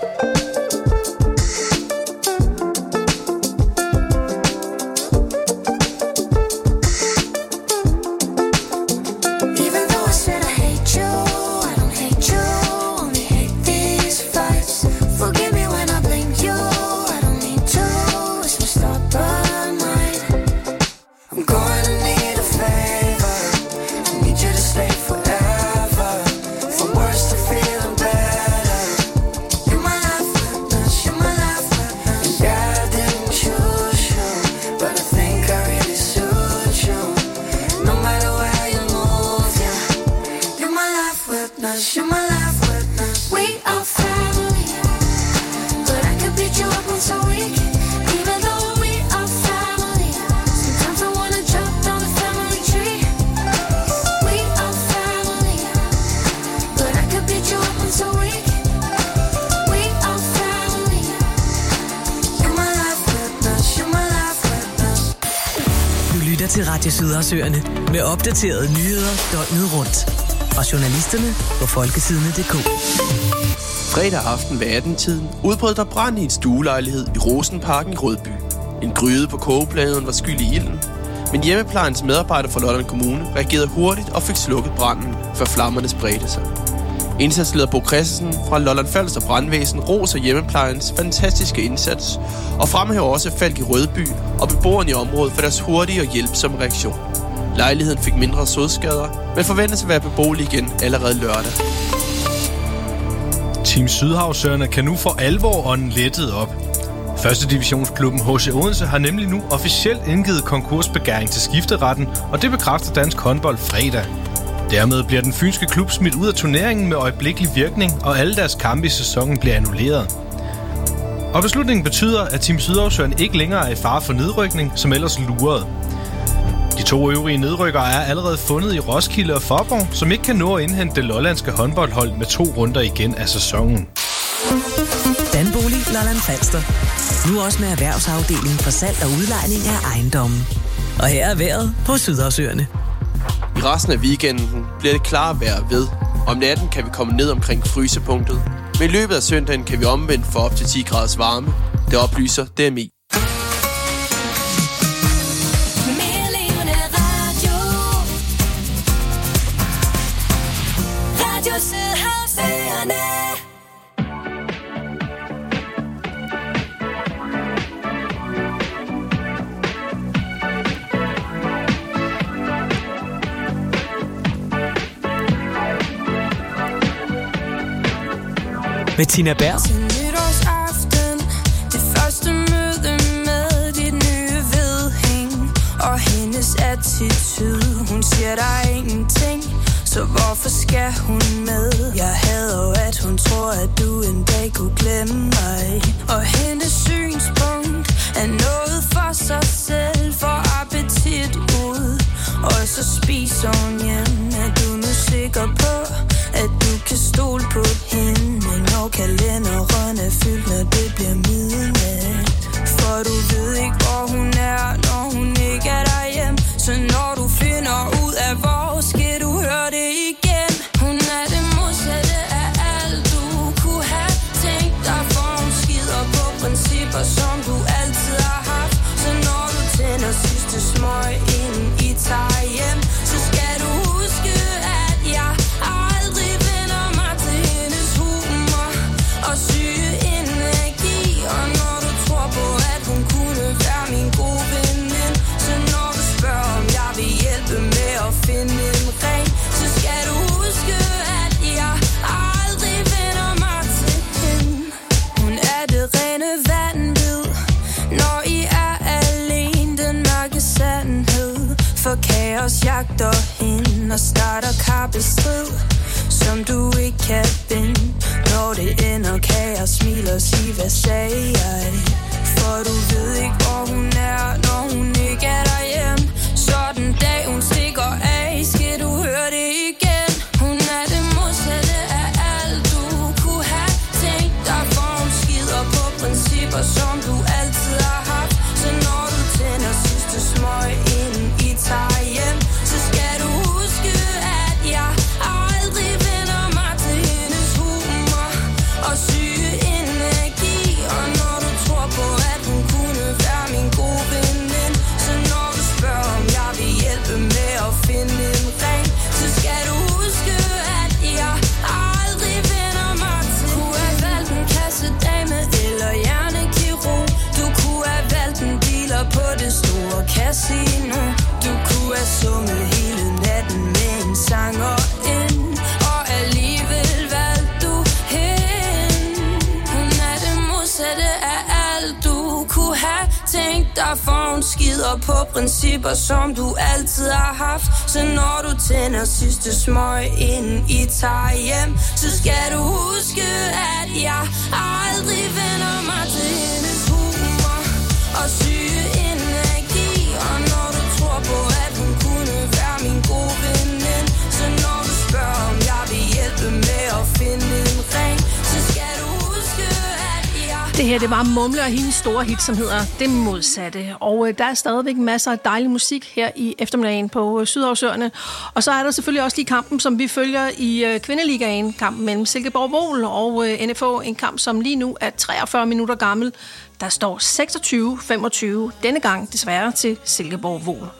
You're my life witness. We are family, but I could beat you up once a week. Even though we are family, sometimes I wanna drop down the family tree. We are family, but I could beat you up once a week. We are family. You're my life witness. You're my life witness. Du lytter til Radio Sydhavsøerne med opdaterede nyheder døgnet rundt. Fra journalisterne på folketidene punktum d k. Fredag aften ved atten-tiden udbrød der brand i en stuelejlighed i Rosenparken i Rødby. En gryde på kogepladen var skyld i ilden, men hjemmeplejens medarbejder fra Lolland Kommune reagerede hurtigt og fik slukket branden, før flammerne spredte sig. Indsatsleder Bo Christensen fra Lolland Falster Brandvæsen roser hjemmeplejens fantastiske indsats og fremhæver også Falk i Rødby og beboerne i området for deres hurtige og hjælpsomme reaktion. Lejligheden fik mindre sodskader, men forventes at være beboelig igen allerede lørdag. Team Sydhavsøerne kan nu for alvor ånden lettet op. Første divisionsklubben H C Odense har nemlig nu officielt indgivet konkursbegæring til skifteretten, og det bekræfter Dansk Håndbold fredag. Dermed bliver den fynske klub smidt ud af turneringen med øjeblikkelig virkning, og alle deres kampe i sæsonen bliver annulleret. Og beslutningen betyder, at Team Sydhavsøerne ikke længere er i fare for nedrykning, som ellers lurede. De to øvrige nedrykkere er allerede fundet i Roskilde og Faaborg, som ikke kan nå at indhente det lollandske håndboldhold med to runder igen af sæsonen. Danbolig Lolland Falster. Nu også med erhvervsafdelingen for salg og udlejning af ejendommen. Og her er vejret på Sydhavsøerne. I resten af weekenden bliver det klart vejr ved. Om natten kan vi komme ned omkring frysepunktet. Men i løbet af søndagen kan vi omvendt få op til ti graders varme. Det oplyser D M I. Med Tina Berg. Til nytårsaften, det første møde med dit nye vedhæng og hendes attitude. Hun siger der er ingenting, så hvorfor skal hun med? Jeg hader jo, at hun tror, at du en dag kunne glemme mig. Og hendes synspunkt er noget for sig selv, for appetit ud. Og så spiser hun hjem. Er du nu sikker på, at du kan stole på hende? Når kalenderen er fyldt, når det bliver midnat. For du ved ikke, hvor hun er, når hun ikke er derhjemme. Så når du finder ud af, hvor skal du høre det igen. Hun er det modsatte af alt, du kunne have tænkt dig. For hun skider på principper, som du altid har haft. Så når du tænder sidste smøg, inden I tager hjem, så skal du huske, at jeg aldrig vender mig til hendes humor og syge energi. Og når du tror på, at hun kunne være min gode veninde, så når du spørger, om jeg vil hjælpe med at finde en ring, så skal du huske, at jeg aldrig vender mig til hende. Hun er det rene vanvid, når I er alene, den mørke sandhed. For kaos jagter hende og starter kappestrid, som du ikke kan binde. Når det ender, kan jeg smile og sige, hvad sagde jeg? For du ved ikke, hvor hun er, når hun ikke er derhjemme. Så den dag hun stikker af, skal du høre det igen. Hun er det modsatte af alt, du kunne have tænkt dig. For hun skider på principper, som du altid har haft. Så når du tænder sidste smøg, inden I tager hjem, så skal du huske, at jeg aldrig vender mig til hendes humor og syge energi. Og når du tror på, at hun kunne være min gode veninde, så når du spørger, om jeg vil hjælpe med at finde en ring, så skal du huske, at jeg aldrig vender mig til. Du kunne have valgt en kassedame eller hjernekirurg. Du kunne have valgt en dealer på det store casino. Du kunne have sunget hele natten med en sanger ind, og alligevel valgte du hende. Hun er det modsatte af alt, du kunne have tænkt dig. For hun skider på principper, som du altid har haft. Så når du tænder sidste smøg, inden I tager hjem, så skal du huske, at jeg aldrig vender mig til hendes humor og syge energi. Og når du tror på, at hun kunne være min gode veninde, så når du spørger, om jeg vil hjælpe med at finde en ring, så skal du huske, at jeg... Det her, det var Mumle og hendes store hit, som hedder Det Modsatte. Og øh, der er stadigvæk masser af dejlig musik her i eftermiddagen på øh, Sydhavsøerne. Og så er der selvfølgelig også lige kampen, som vi følger i øh, Kvindeligaen. Kampen mellem Silkeborg-Vol og øh, N F H. En kamp, som lige nu er treogfyrre minutter gammel. Der står seksogtyve femogtyve. Denne gang desværre til Silkeborg-Vol.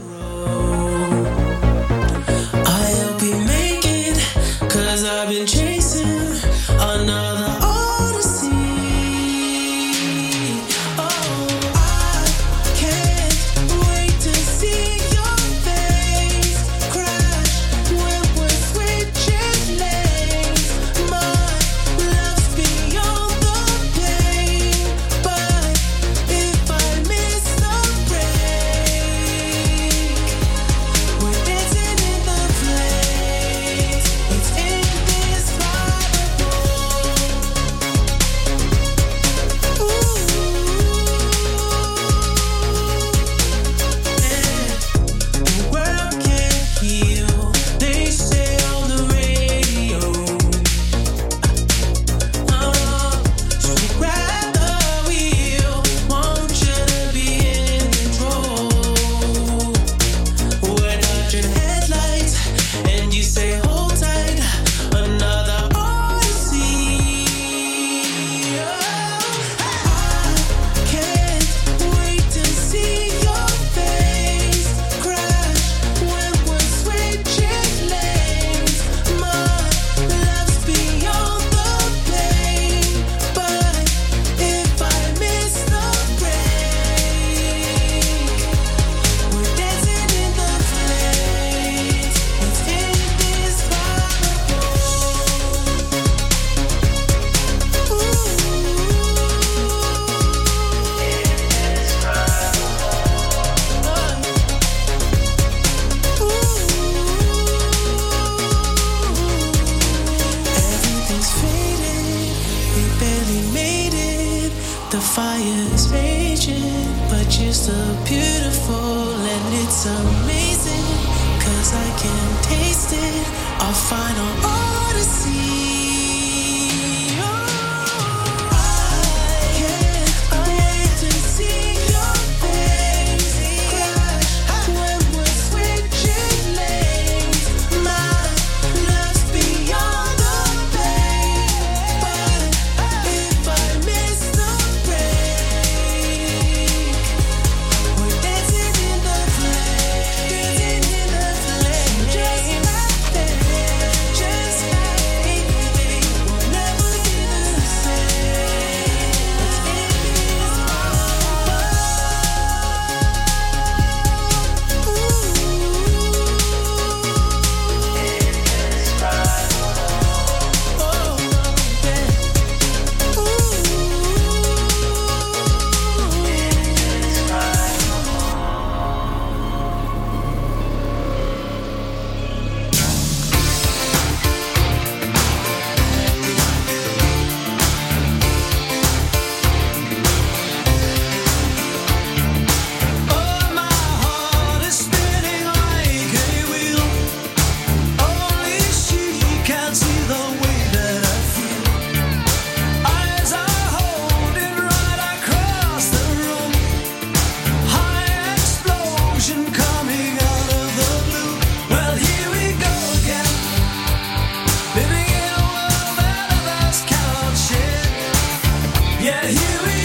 I'll be making, 'cause I've been chasing another odyssey. Oh, I can't wait to see your face crash when we're switching lanes. My love's beyond the pain, but if I miss the break, we're dancing in the flames. It's indescribable. amazing, 'cause I can taste it, our final odyssey. Yeah, here we